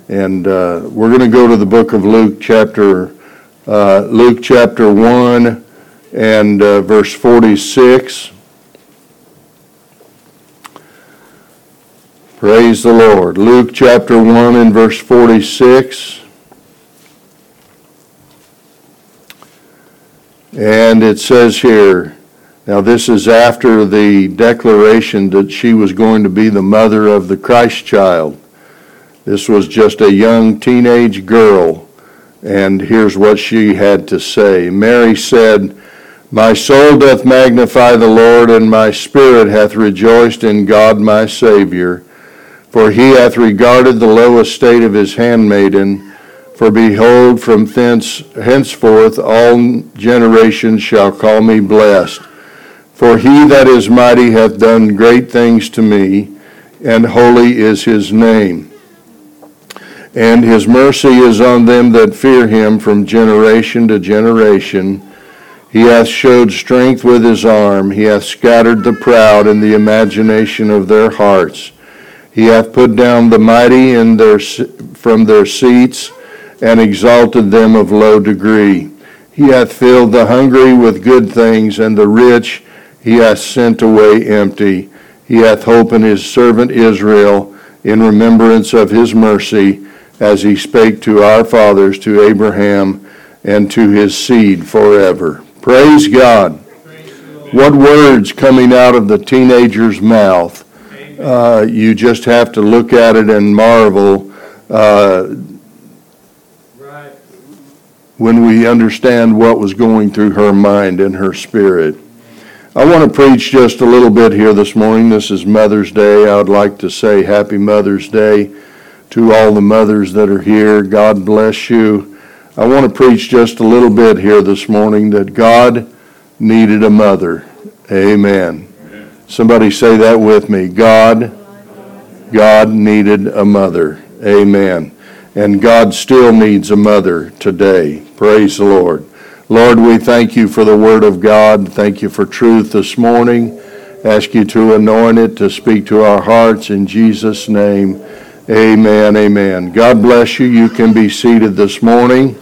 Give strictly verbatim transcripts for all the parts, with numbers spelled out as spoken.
And uh, we're going to go to the book of Luke, chapter uh, Luke chapter one and uh, verse forty-six. Praise the Lord. Luke chapter one and verse forty-six. And it says here, now this is after the declaration that she was going to be the mother of the Christ child. This was just a young teenage girl, and here's what she had to say. Mary said, "My soul doth magnify the Lord, and my spirit hath rejoiced in God my Savior. For he hath regarded the low estate of his handmaiden. For behold, from thence henceforth all generations shall call me blessed. For he that is mighty hath done great things to me, and holy is his name. And his mercy is on them that fear him from generation to generation. He hath showed strength with his arm. He hath scattered the proud in the imagination of their hearts. He hath put down the mighty in their, from their seats, and exalted them of low degree. He hath filled the hungry with good things, and the rich he hath sent away empty. He hath hope in his servant Israel, in remembrance of his mercy, as he spake to our fathers, to Abraham, and to his seed forever." Praise God. Praise what words coming out of the teenager's mouth. Uh, you just have to look at it and marvel uh, right. when we understand what was going through her mind and her spirit. I want to preach just a little bit here this morning. This is Mother's Day. I would like to say Happy Mother's Day to all the mothers that are here. God bless you. I want to preach just a little bit here this morning that God needed a mother. Amen. Amen. Somebody say that with me. God, God needed a mother. Amen. And God still needs a mother today. Praise the Lord. Lord, we thank you for the word of God. Thank you for truth this morning. Ask you to anoint it to speak to our hearts in Jesus' name. Amen, amen. God bless you. You can be seated this morning.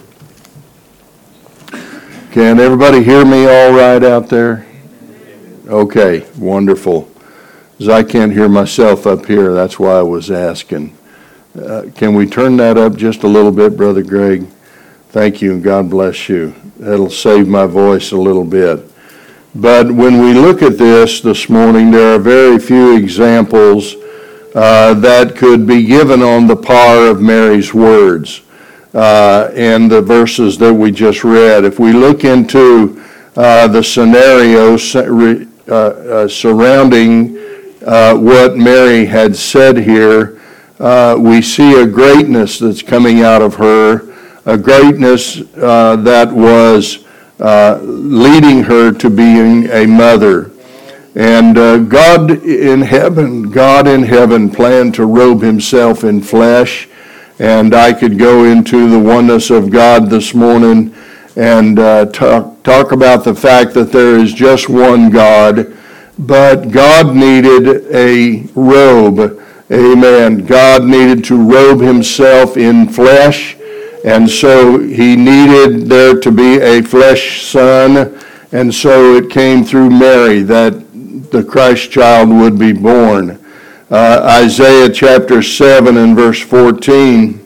Can everybody hear me all right out there? Okay, wonderful. Because I can't hear myself up here, that's why I was asking. Uh, can we turn that up just a little bit, Brother Greg? Thank you, and God bless you. That'll save my voice a little bit. But when we look at this this morning, there are very few examples Uh, that could be given on the par of Mary's words uh, and the verses that we just read. If we look into uh, the scenario uh, uh, surrounding uh, what Mary had said here, uh, we see a greatness that's coming out of her, a greatness uh, that was uh, leading her to being a mother. And uh, God in heaven, God in heaven planned to robe himself in flesh. And I could go into the oneness of God this morning and uh, talk, talk about the fact that there is just one God. But God needed a robe. Amen. God needed to robe himself in flesh. And so he needed there to be a flesh son. And so it came through Mary that the Christ child would be born. Uh, Isaiah chapter seven and verse fourteen,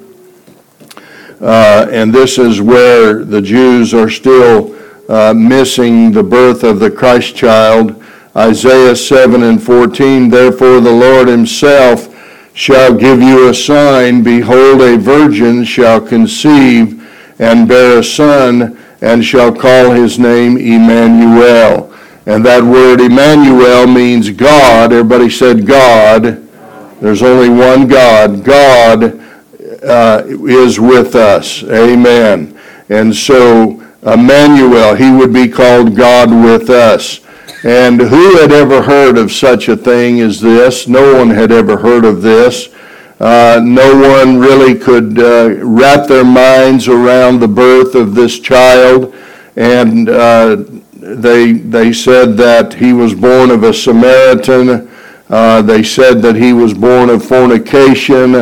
uh, and this is where the Jews are still uh, missing the birth of the Christ child. Isaiah seven and fourteen, "Therefore the Lord himself shall give you a sign. Behold, a virgin shall conceive and bear a son, and shall call his name Emmanuel." And that word Emmanuel means God. Everybody said God. There's only one God. God uh, is with us. Amen. And so Emmanuel, he would be called God with us. And who had ever heard of such a thing as this? No one had ever heard of this. Uh, no one really could uh, wrap their minds around the birth of this child. And uh, They they said that he was born of a Samaritan. Uh, they said that he was born of fornication.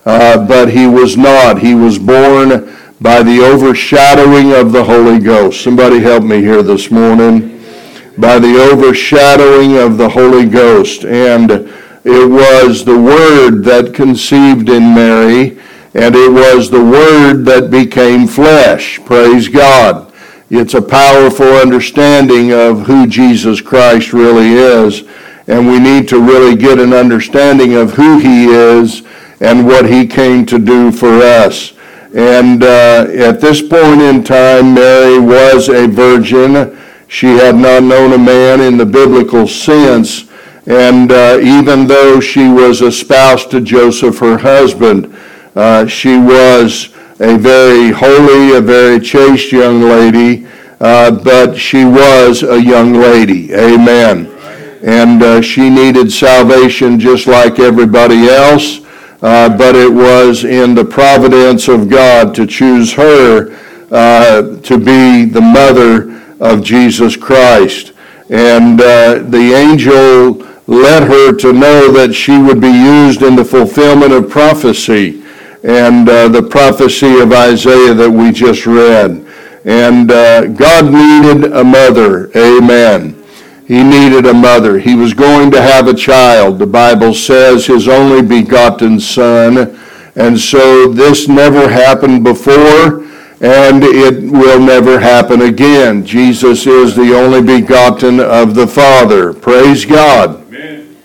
uh, but he was not. He was born by the overshadowing of the Holy Ghost. Somebody help me here this morning. By the overshadowing of the Holy Ghost. And it was the Word that conceived in Mary, and it was the Word that became flesh. Praise God. It's a powerful understanding of who Jesus Christ really is, and we need to really get an understanding of who he is and what he came to do for us. And uh, at this point in time, Mary was a virgin. She had not known a man in the biblical sense, and uh, even though she was espoused to Joseph, her husband, uh, she was a very holy, a very chaste young lady, uh, but she was a young lady. Amen. And uh, she needed salvation just like everybody else, uh, but it was in the providence of God to choose her uh, to be the mother of Jesus Christ. And uh, the angel led her to know that she would be used in the fulfillment of prophecy, and uh, the prophecy of Isaiah that we just read. And uh, God needed a mother. Amen. He needed a mother. He was going to have a child. The Bible says his only begotten son. And so this never happened before, and it will never happen again. Jesus is the only begotten of the Father. Praise God. Amen.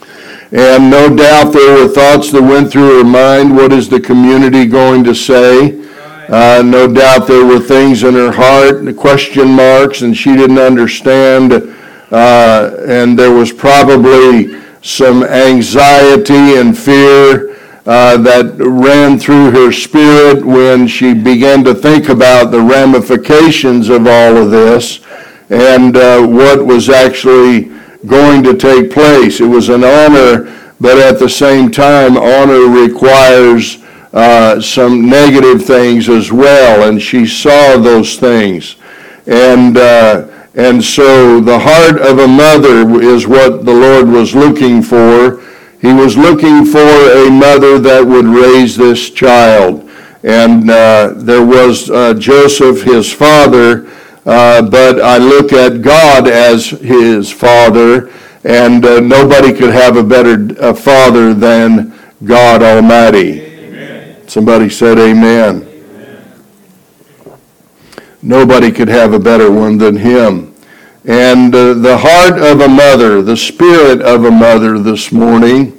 And no doubt there were thoughts that went through her mind. What is the community going to say? Uh, no doubt there were things in her heart, question marks, and she didn't understand. Uh, and there was probably some anxiety and fear uh, that ran through her spirit when she began to think about the ramifications of all of this and uh, what was actually going to take place. It was an honor, but at the same time, honor requires uh, some negative things as well, and she saw those things. And uh, and so the heart of a mother is what the Lord was looking for. He was looking for a mother that would raise this child. And uh, there was uh, Joseph, his father, uh, but I look at God as his father, and uh, nobody could have a better uh, father than God Almighty. Amen. Somebody said amen. Amen. Nobody could have a better one than him. And uh, the heart of a mother, the spirit of a mother this morning,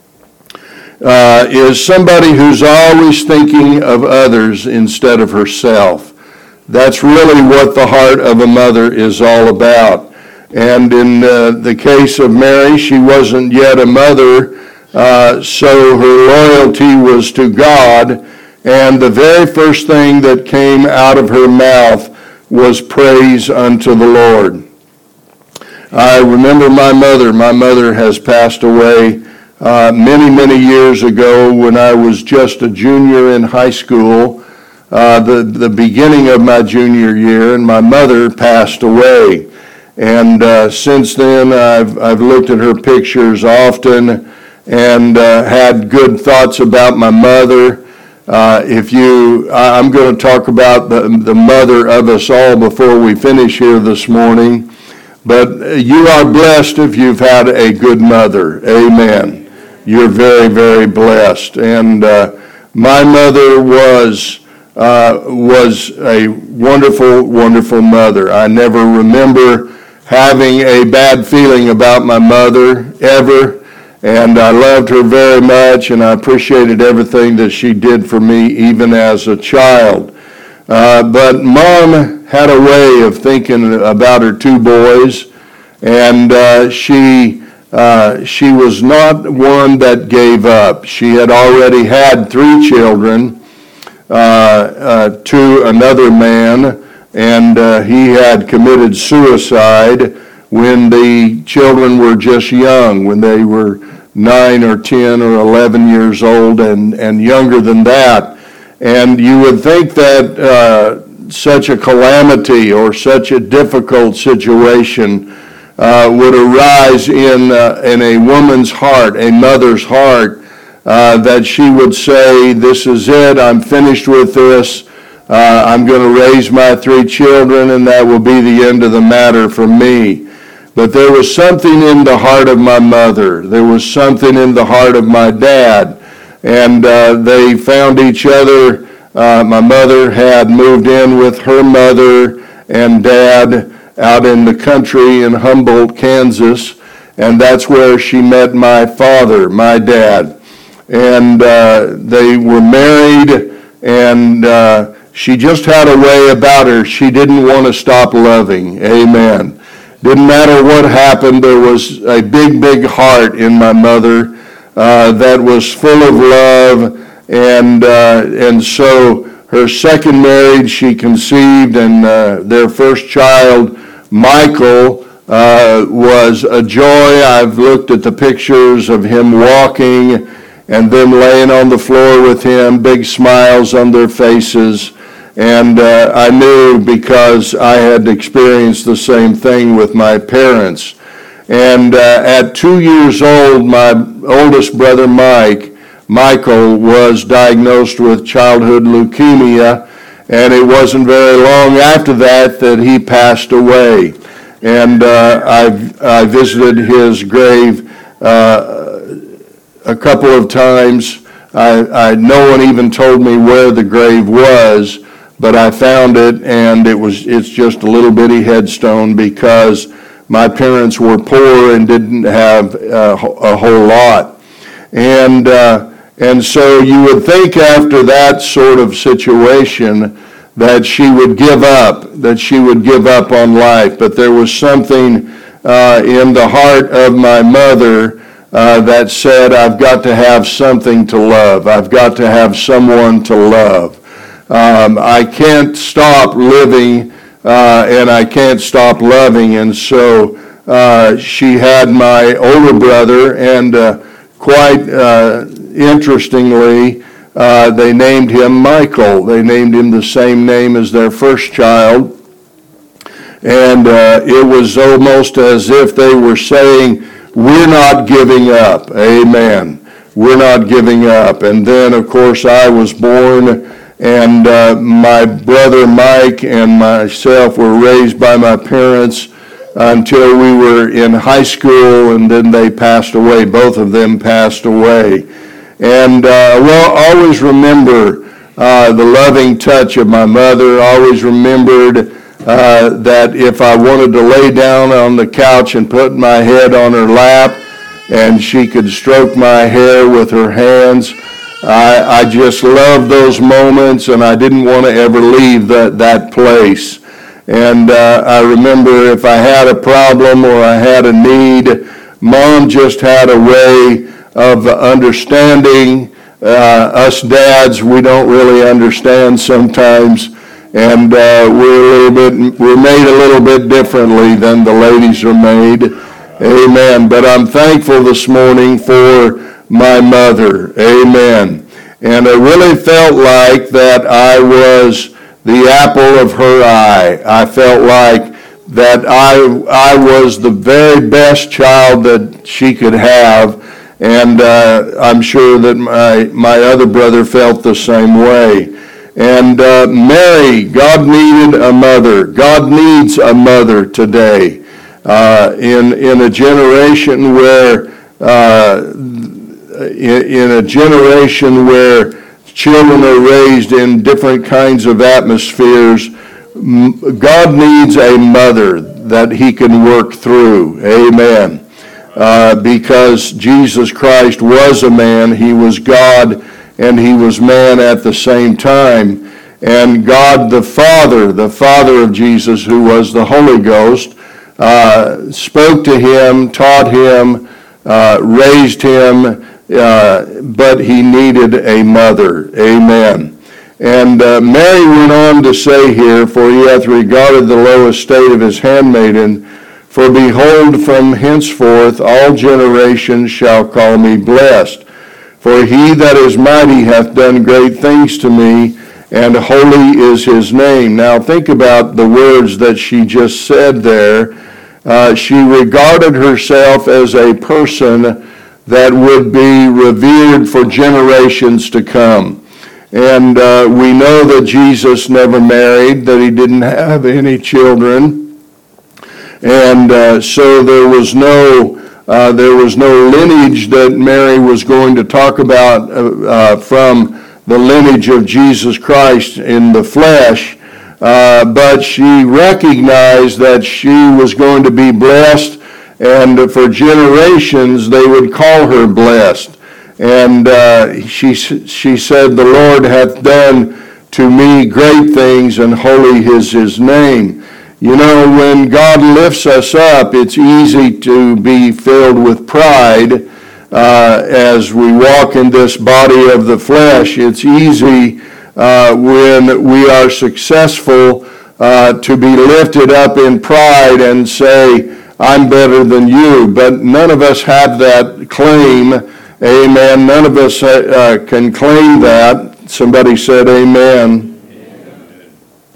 uh, is somebody who's always thinking of others instead of herself. That's really what the heart of a mother is all about. And in uh, the case of Mary, she wasn't yet a mother, uh, so her loyalty was to God. And the very first thing that came out of her mouth was praise unto the Lord. I remember my mother. My mother has passed away uh, many, many years ago when I was just a junior in high school, uh, the, the beginning of my junior year, and my mother passed away. And uh, since then, I've, I've looked at her pictures often and uh, had good thoughts about my mother. Uh, if you, I'm going to talk about the, the mother of us all before we finish here this morning. But you are blessed if you've had a good mother. Amen. You're very, very blessed. And uh, my mother was uh, was a wonderful, wonderful mother. I never remember having a bad feeling about my mother ever. And I loved her very much, and I appreciated everything that she did for me, even as a child. Uh, but Mom had a way of thinking about her two boys, and uh, she uh, she was not one that gave up. She had already had three children uh, uh, to another man, and uh, he had committed suicide when the children were just young, when they were nine or ten or eleven years old and, and younger than that. And you would think that uh, such a calamity or such a difficult situation uh, would arise in uh, in a woman's heart, a mother's heart, uh, that she would say, this is it, I'm finished with this, uh, I'm going to raise my three children, and that will be the end of the matter for me. But there was something in the heart of my mother. There was something in the heart of my dad. And uh, they found each other. Uh, my mother had moved in with her mother and dad out in the country in Humboldt, Kansas. And that's where she met my father, my dad. And uh, they were married, and uh, she just had a way about her. She didn't want to stop loving. Amen. Didn't matter what happened, there was a big, big heart in my mother uh, that was full of love, and uh, and so her second marriage, she conceived, and uh, their first child, Michael, uh, was a joy. I've looked at the pictures of him walking and them laying on the floor with him, big smiles on their faces. And uh, I knew, because I had experienced the same thing with my parents. And uh, at two years old, my oldest brother, Mike, Michael, was diagnosed with childhood leukemia, and it wasn't very long after that that he passed away. And uh, I, I visited his grave uh, a couple of times. I, I, no one even told me where the grave was, but I found it, and it was it's just a little bitty headstone, because my parents were poor and didn't have uh, a whole lot. And uh, and so you would think after that sort of situation that she would give up, that she would give up on life. But there was something uh, in the heart of my mother uh, that said, I've got to have something to love. I've got to have someone to love. Um, I can't stop living, uh, and I can't stop loving. And so uh, she had my older brother, and uh, quite uh, interestingly, uh, they named him Michael. They named him the same name as their first child. And uh, it was almost as if they were saying, we're not giving up. Amen. We're not giving up. And then, of course, I was born. And uh, my brother Mike and myself were raised by my parents until we were in high school, and then they passed away. Both of them passed away. And uh, well, always remember uh, the loving touch of my mother. Always remembered uh, that if I wanted to lay down on the couch and put my head on her lap, and she could stroke my hair with her hands, I, I just loved those moments, and I didn't want to ever leave that, that place. And uh, I remember if I had a problem or I had a need, Mom just had a way of understanding. Uh, us dads, we don't really understand sometimes, and uh, we're a little bit, we're made a little bit differently than the ladies are made. Amen. But I'm thankful this morning for my mother. Amen. And I really felt like that I was the apple of her eye. I felt like that I I was the very best child that she could have, and uh, I'm sure that my, my other brother felt the same way. And uh, Mary, God needed a mother. God needs a mother today. Uh, in, in a generation where uh, in a generation where children are raised in different kinds of atmospheres, God needs a mother that he can work through. Amen. Uh, because Jesus Christ was a man, he was God, and he was man at the same time. And God the Father, the Father of Jesus, who was the Holy Ghost, uh, spoke to him, taught him, uh, raised him, Uh, but he needed a mother. Amen. And uh, Mary went on to say here, for he hath regarded the low estate of his handmaiden, for behold, from henceforth all generations shall call me blessed. For he that is mighty hath done great things to me, and holy is his name. Now think about the words that she just said there. Uh, she regarded herself as a person that would be revered for generations to come. And uh, we know that Jesus never married, that he didn't have any children. And uh, so there was no uh, there was no lineage that Mary was going to talk about uh, uh, from the lineage of Jesus Christ in the flesh. Uh, but she recognized that she was going to be blessed, and for generations they would call her blessed. And uh, she she said, "The Lord hath done to me great things, and holy is his name." You know, when God lifts us up, it's easy to be filled with pride uh, as we walk in this body of the flesh. It's easy uh, when we are successful uh, to be lifted up in pride and say, "I'm better than you." But none of us have that claim. Amen. None of us uh, can claim that. Somebody said amen. Amen.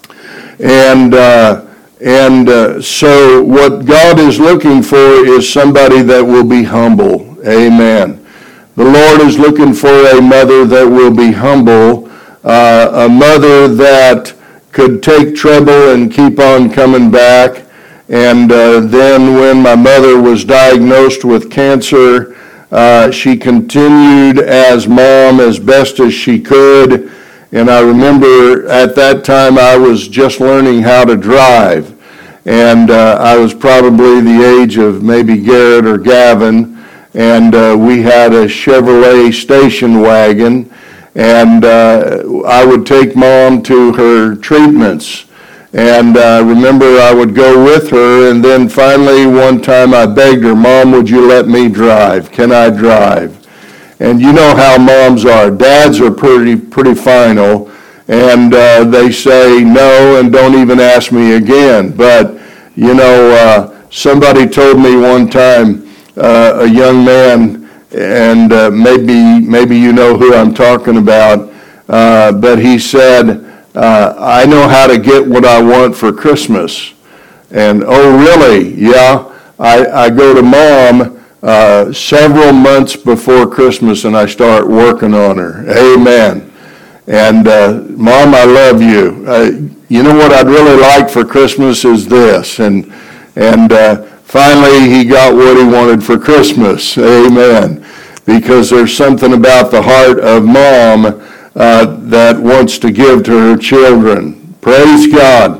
And uh, and uh, so what God is looking for is somebody that will be humble. Amen. The Lord is looking for a mother that will be humble, uh, a mother that could take trouble and keep on coming back. And uh, then when my mother was diagnosed with cancer, Uh, she continued as mom as best as she could. And I remember at that time I was just learning how to drive. And uh, I was probably the age of maybe Garrett or Gavin. And uh, we had a Chevrolet station wagon. And uh, I would take mom to her treatments. And I uh, remember I would go with her, and then finally one time I begged her, "Mom, would you let me drive? Can I drive?" And you know how moms are. Dads are pretty pretty final, and uh, they say no and don't even ask me again. But, you know, uh, somebody told me one time, uh, a young man, and uh, maybe maybe you know who I'm talking about, uh, but he said, Uh, "I know how to get what I want for Christmas." And, "Oh, really?" "Yeah, I, I go to mom uh, several months before Christmas and I start working on her." Amen. And, uh, "Mom, I love you. Uh, you know what I'd really like for Christmas is this." And, and uh, finally he got what he wanted for Christmas. Amen. Because there's something about the heart of mom Uh, that wants to give to her children. Praise God.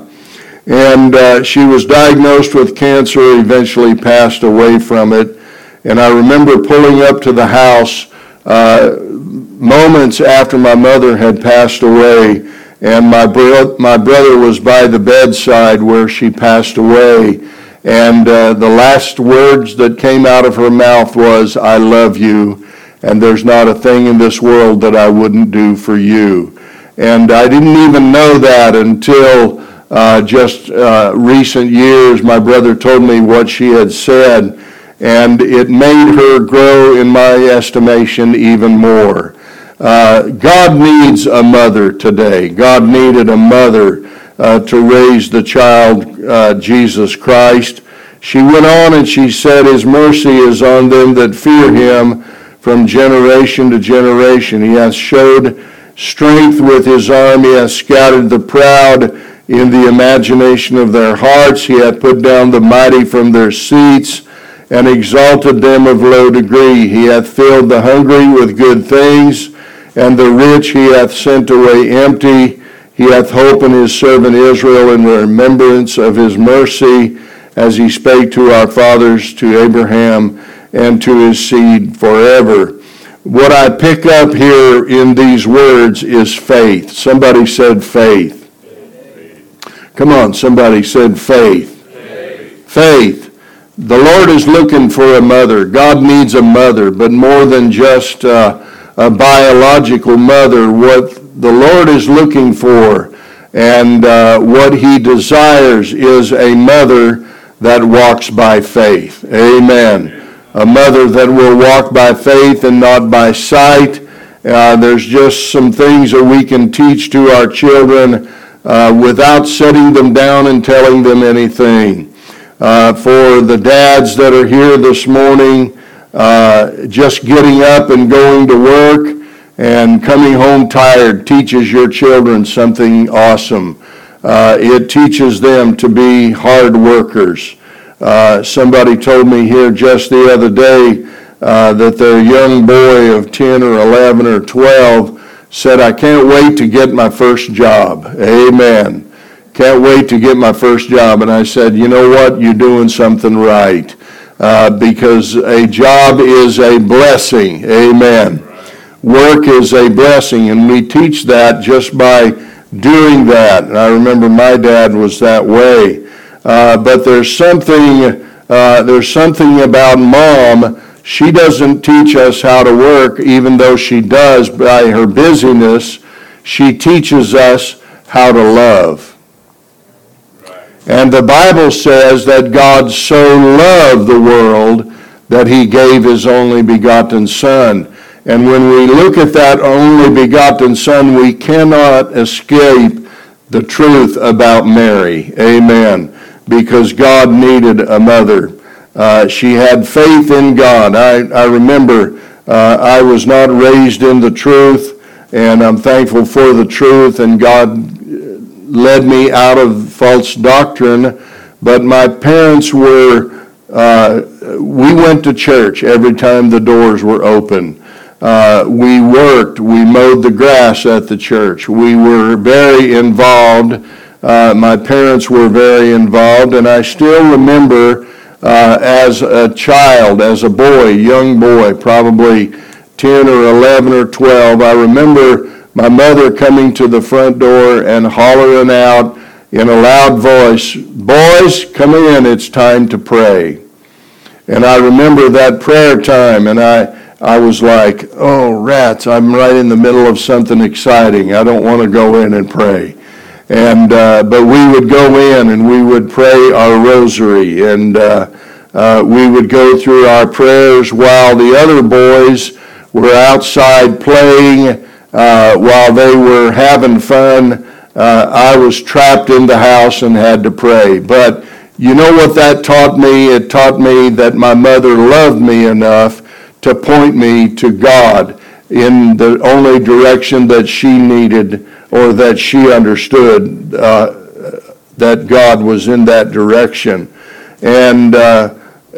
And uh, she was diagnosed with cancer, eventually passed away from it. And I remember pulling up to the house uh, moments after my mother had passed away, and my, bro- my brother was by the bedside where she passed away. And uh, the last words that came out of her mouth was, "I love you, and there's not a thing in this world that I wouldn't do for you." And I didn't even know that until uh, just uh, recent years. My brother told me what she had said, and it made her grow in my estimation even more. Uh, God needs a mother today. God needed a mother uh, to raise the child, uh, Jesus Christ. She went on and she said, "His mercy is on them that fear him from generation to generation. He hath showed strength with his arm. He hath scattered the proud in the imagination of their hearts. He hath put down the mighty from their seats and exalted them of low degree. He hath filled the hungry with good things, and the rich he hath sent away empty. He hath holpen his servant Israel in remembrance of his mercy, as he spake to our fathers, to Abraham, and to his seed forever." What I pick up here in these words is faith. Somebody said faith. Faith. Come on, somebody said faith. Faith. Faith. The Lord is looking for a mother. God needs a mother, but more than just uh, a biological mother. What the Lord is looking for and uh, what he desires is a mother that walks by faith. Amen. A mother that will walk by faith and not by sight. Uh, there's just some things that we can teach to our children uh, without setting them down and telling them anything. Uh, for the dads that are here this morning, Uh, just getting up and going to work and coming home tired teaches your children something awesome. Uh, it teaches them to be hard workers. Uh, somebody told me here just the other day uh, that their young boy of ten or eleven or twelve said, I can't wait to get my first job. Amen. Can't wait to get my first job. And I said, you know what? You're doing something right. Uh, because a job is a blessing. Amen. Work is a blessing, and we teach that just by doing that. And I remember my dad was that way. Uh, but there's something, uh, there's something about Mom. She doesn't teach us how to work, even though she does by her busyness. She teaches us how to love. And the Bible says that God so loved the world that he gave his only begotten Son. And when we look at that only begotten Son, we cannot escape the truth about Mary. Amen. Because God needed a mother. Uh, she had faith in God. I, I remember uh, I was not raised in the truth, and I'm thankful for the truth, and God led me out of false doctrine. But my parents were, uh, we went to church every time the doors were open. Uh, we worked, we mowed the grass at the church. We were very involved. Uh, my parents were very involved, and I still remember uh, as a child, as a boy, young boy, probably ten or eleven or twelve, I remember my mother coming to the front door and hollering out in a loud voice, boys, come in, it's time to pray. And I remember that prayer time, and I I was like, oh, rats, I'm right in the middle of something exciting. I don't want to go in and pray. And uh, but we would go in and we would pray our rosary, and uh, uh, we would go through our prayers while the other boys were outside playing, uh, while they were having fun. Uh, I was trapped in the house and had to pray. But you know what that taught me? It taught me that my mother loved me enough to point me to God in the only direction that she needed, or that she understood uh, that God was in that direction. And uh,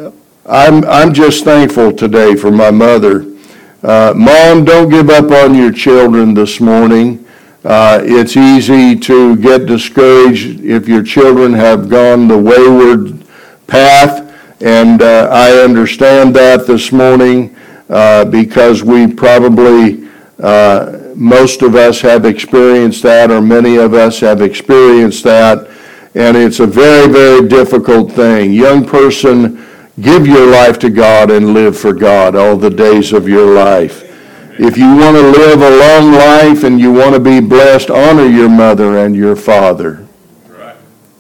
I'm I'm just thankful today for my mother. Uh, Mom, don't give up on your children this morning. Uh, it's easy to get discouraged if your children have gone the wayward path. And uh, I understand that this morning uh, because we probably, uh, most of us have experienced that, or many of us have experienced that. And it's a very, very difficult thing. Young person, give your life to God and live for God all the days of your life. If you want to live a long life and you want to be blessed, honor your mother and your father. Right.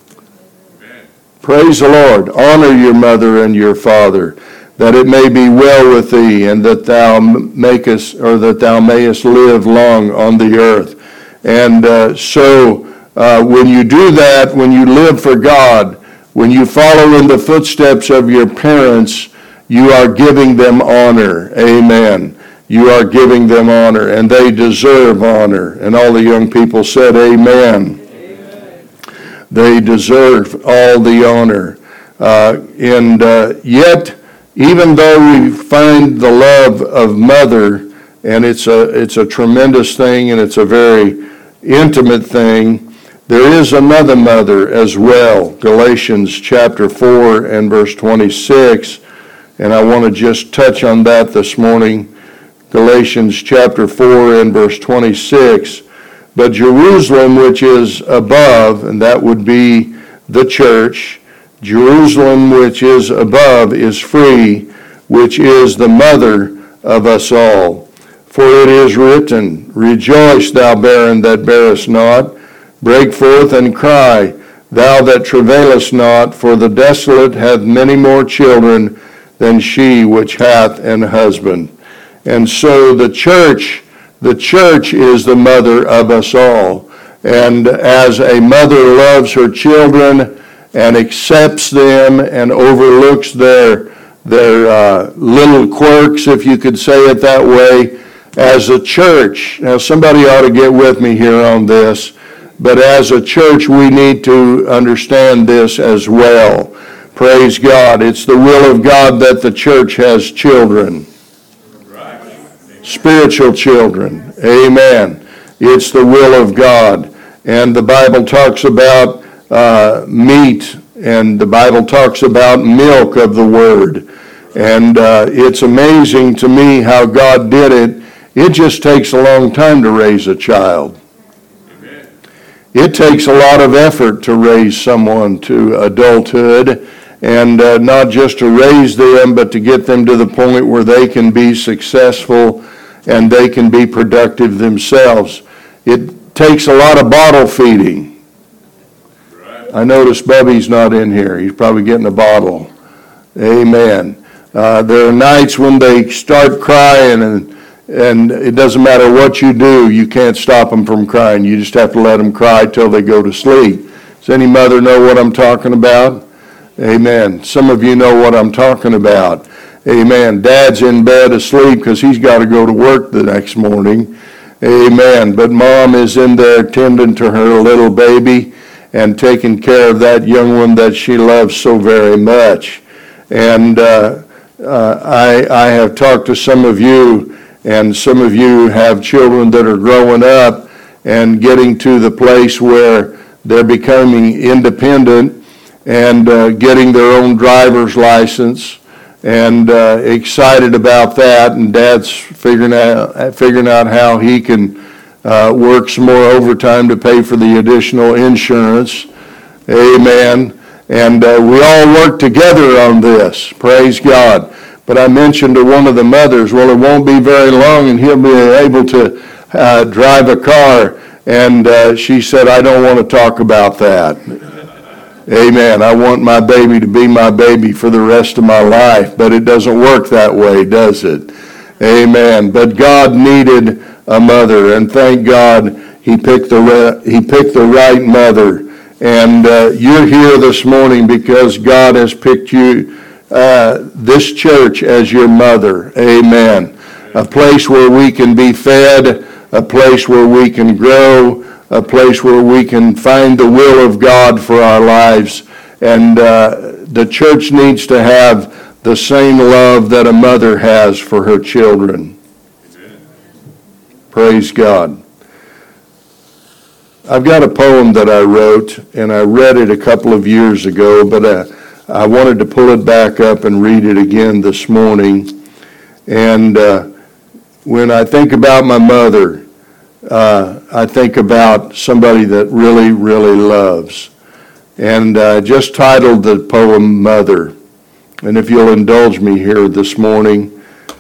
Amen. Praise the Lord. Honor your mother and your father, that it may be well with thee, and that thou makest, or that thou mayest live long on the earth. And uh, so uh, when you do that, when you live for God, when you follow in the footsteps of your parents, you are giving them honor. Amen. You are giving them honor, and they deserve honor. And all the young people said, amen. Amen. They deserve all the honor. Uh, and uh, yet, even though we find the love of mother, and it's a, it's a tremendous thing, and it's a very intimate thing, there is another mother as well. Galatians chapter four and verse twenty-six, and I want to just touch on that this morning. Galatians chapter four and verse twenty-six. But Jerusalem, which is above, and that would be the church, Jerusalem, which is above, is free, which is the mother of us all. For it is written, rejoice, thou barren that bearest not, break forth and cry, thou that travailest not, for the desolate hath many more children than she which hath an husband. And so the church, the church is the mother of us all. And as a mother loves her children and accepts them and overlooks their their uh, little quirks, if you could say it that way, as a church. Now, somebody ought to get with me here on this, but as a church, we need to understand this as well. Praise God. It's the will of God that the church has children, spiritual children. Amen. It's the will of God. And the Bible talks about uh, meat, and the Bible talks about milk of the Word. And uh, it's amazing to me how God did it. It just takes a long time to raise a child. Amen. It takes a lot of effort to raise someone to adulthood, and uh, not just to raise them, but to get them to the point where they can be successful and they can be productive themselves. It takes a lot of bottle feeding. Right. I notice Bubby's not in here. He's probably getting a bottle. Amen. Uh, there are nights when they start crying, and and it doesn't matter what you do, you can't stop them from crying. You just have to let them cry till they go to sleep. Does any mother know what I'm talking about? Amen. Some of you know what I'm talking about. Amen. Dad's in bed asleep because he's got to go to work the next morning. Amen. But mom is in there tending to her little baby and taking care of that young one that she loves so very much. And uh, uh, I, I have talked to some of you, and some of you have children that are growing up and getting to the place where they're becoming independent and uh, getting their own driver's license, and uh, excited about that. And Dad's figuring out figuring out how he can uh, work some more overtime to pay for the additional insurance. Amen. And uh, we all work together on this. Praise God. But I mentioned to one of the mothers, well, it won't be very long and he'll be able to uh, drive a car. And uh, she said, I don't want to talk about that. Amen. I want my baby to be my baby for the rest of my life. But it doesn't work that way, does it? Amen. But God needed a mother, and thank God he picked the, re- he picked the right mother. And uh, you're here this morning because God has picked you, uh, this church, as your mother. Amen. A place where we can be fed, a place where we can grow, a place where we can find the will of God for our lives. And uh, the church needs to have the same love that a mother has for her children. Amen. Praise God. I've got a poem that I wrote, and I read it a couple of years ago, but uh, I wanted to pull it back up and read it again this morning. And uh, when I think about my mother, uh, I think about somebody that really, really loves. And I uh, just titled the poem Mother. And if you'll indulge me here this morning,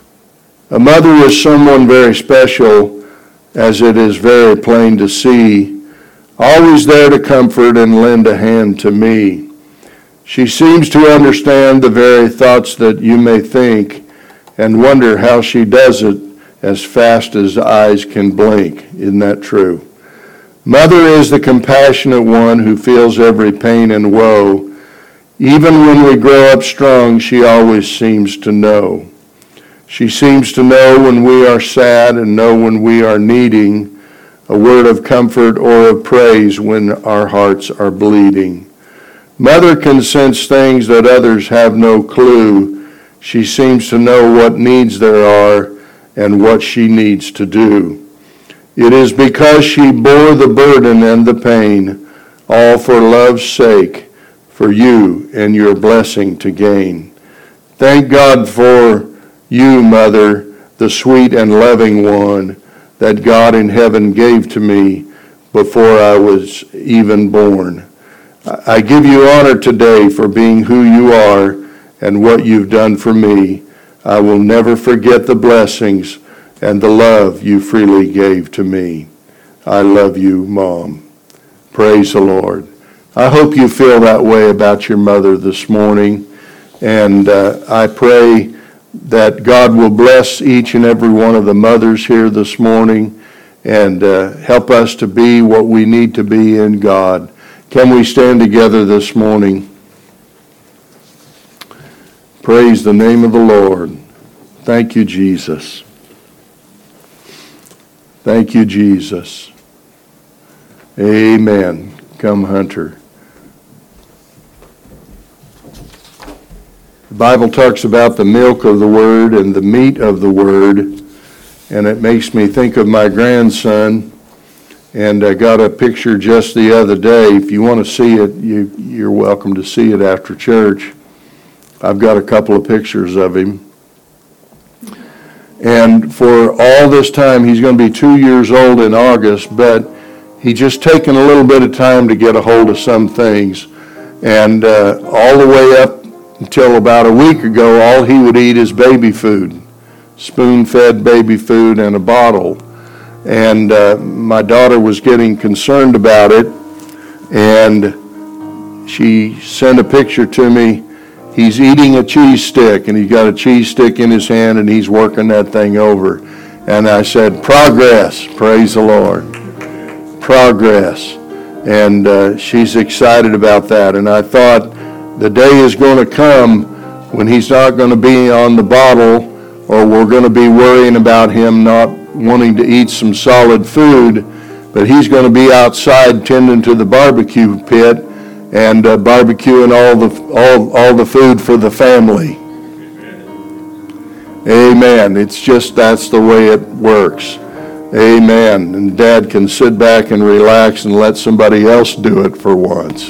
a mother is someone very special, as it is very plain to see, always there to comfort and lend a hand to me. She seems to understand the very thoughts that you may think and wonder how she does it as fast as eyes can blink. Isn't that true? Mother is the compassionate one who feels every pain and woe. Even when we grow up strong, she always seems to know. She seems to know when we are sad and know when we are needing a word of comfort or of praise when our hearts are bleeding. Mother can sense things that others have no clue. She seems to know what needs there are and what she needs to do. It is because she bore the burden and the pain, all for love's sake, for you and your blessing to gain. Thank God for you, Mother, the sweet and loving one that God in heaven gave to me before I was even born. I give you honor today for being who you are and what you've done for me. I will never forget the blessings and the love you freely gave to me. I love you, Mom. Praise the Lord. I hope you feel that way about your mother this morning, and uh, I pray that God will bless each and every one of the mothers here this morning and uh, help us to be what we need to be in God. Can we stand together this morning? Praise the name of the Lord. Thank you, Jesus. Thank you, Jesus. Amen. Come, Hunter. The Bible talks about the milk of the Word and the meat of the Word, and it makes me think of my grandson. And I got a picture just the other day. If you want to see it, you, you're welcome to see it after church. I've got a couple of pictures of him. And for all this time, he's going to be two years old in August, but he just taken a little bit of time to get a hold of some things. And uh, all the way up until about a week ago, all he would eat is baby food, spoon-fed baby food in a bottle. And uh, my daughter was getting concerned about it, and she sent a picture to me. He's eating a cheese stick, and he's got a cheese stick in his hand, and he's working that thing over. And I said, progress, praise the Lord, progress. And uh, she's excited about that. And I thought the day is going to come when he's not going to be on the bottle, or we're going to be worrying about him not wanting to eat some solid food, but he's going to be outside tending to the barbecue pit and uh, barbecuing all the all all the food for the family. Amen. It's just that's the way it works. Amen. And Dad can sit back and relax and let somebody else do it for once.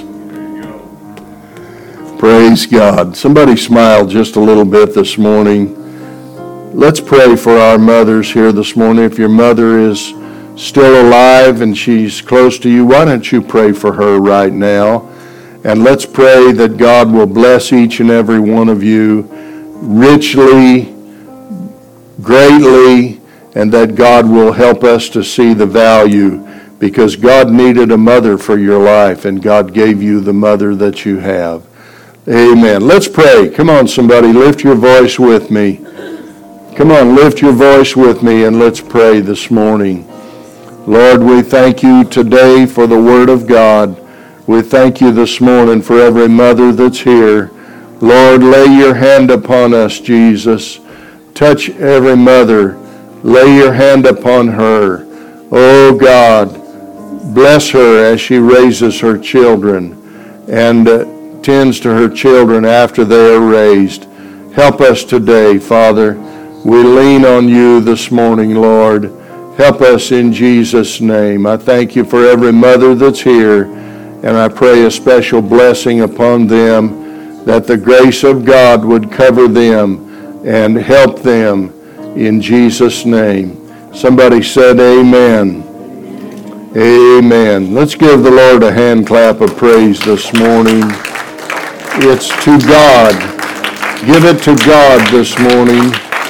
Praise God. Somebody smiled just a little bit this morning. Let's pray for our mothers here this morning. If your mother is still alive and she's close to you, why don't you pray for her right now? And let's pray that God will bless each and every one of you richly, greatly, and that God will help us to see the value, because God needed a mother for your life, and God gave you the mother that you have. Amen. Let's pray. Come on, somebody, lift your voice with me. Come on, lift your voice with me and let's pray this morning. Lord, we thank you today for the Word of God. We thank you this morning for every mother that's here. Lord, lay your hand upon us, Jesus. Touch every mother. Lay your hand upon her. Oh God, bless her as she raises her children and uh, tends to her children after they are raised. Help us today, Father. We lean on you this morning, Lord. Help us in Jesus' name. I thank you for every mother that's here, and I pray a special blessing upon them, that the grace of God would cover them and help them in Jesus' name. Somebody said amen. Amen. Let's give the Lord a hand clap of praise this morning. It's to God. Give it to God this morning.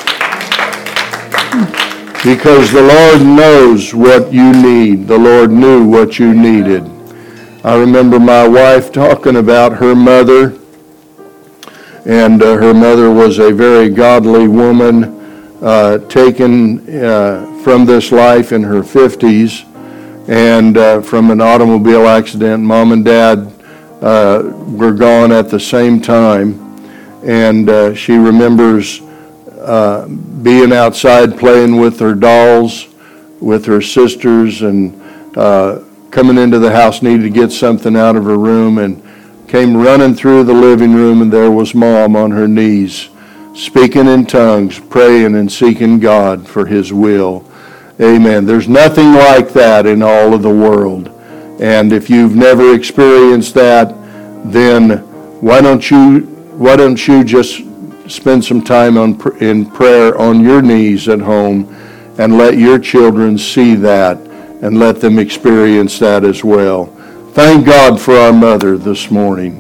Because the Lord knows what you need. The Lord knew what you needed. I remember my wife talking about her mother, and uh, her mother was a very godly woman, uh, taken uh, from this life in her fifties, and uh, from an automobile accident. Mom and Dad uh, were gone at the same time, and uh, she remembers Uh, being outside playing with her dolls, with her sisters, and uh, coming into the house, needed to get something out of her room, and came running through the living room, and there was Mom on her knees, speaking in tongues, praying and seeking God for His will. Amen. There's nothing like that in all of the world. And if you've never experienced that, then why don't you, why don't you just spend some time on, in prayer on your knees at home and let your children see that and let them experience that as well. Thank God for our mother this morning.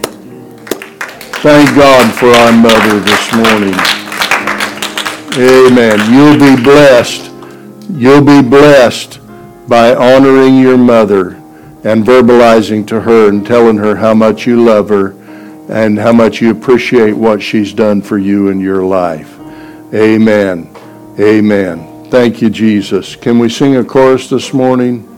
Thank God for our mother this morning. Amen. You'll be blessed. You'll be blessed by honoring your mother and verbalizing to her and telling her how much you love her and how much you appreciate what she's done for you in your life. Amen. Amen. Thank you, Jesus. Can we sing a chorus this morning?